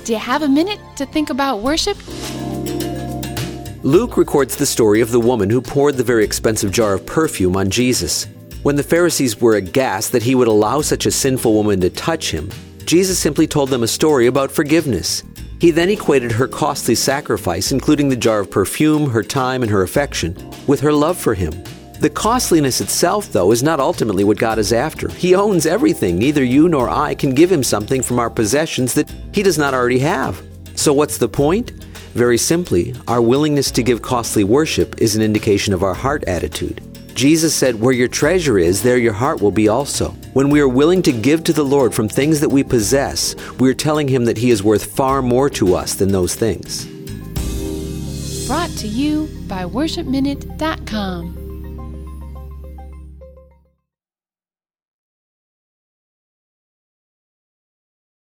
Do you have a minute to think about worship? Luke records the story of the woman who poured the very expensive jar of perfume on Jesus. When the Pharisees were aghast that he would allow such a sinful woman to touch him, Jesus simply told them a story about forgiveness. He then equated her costly sacrifice, including the jar of perfume, her time, and her affection, with her love for him. The costliness itself, though, is not ultimately what God is after. He owns everything. Neither you nor I can give him something from our possessions that he does not already have. So what's the point? Very simply, our willingness to give costly worship is an indication of our heart attitude. Jesus said, "Where your treasure is, there your heart will be also." When we are willing to give to the Lord from things that we possess, we are telling him that he is worth far more to us than those things. Brought to you by worshipminute.com.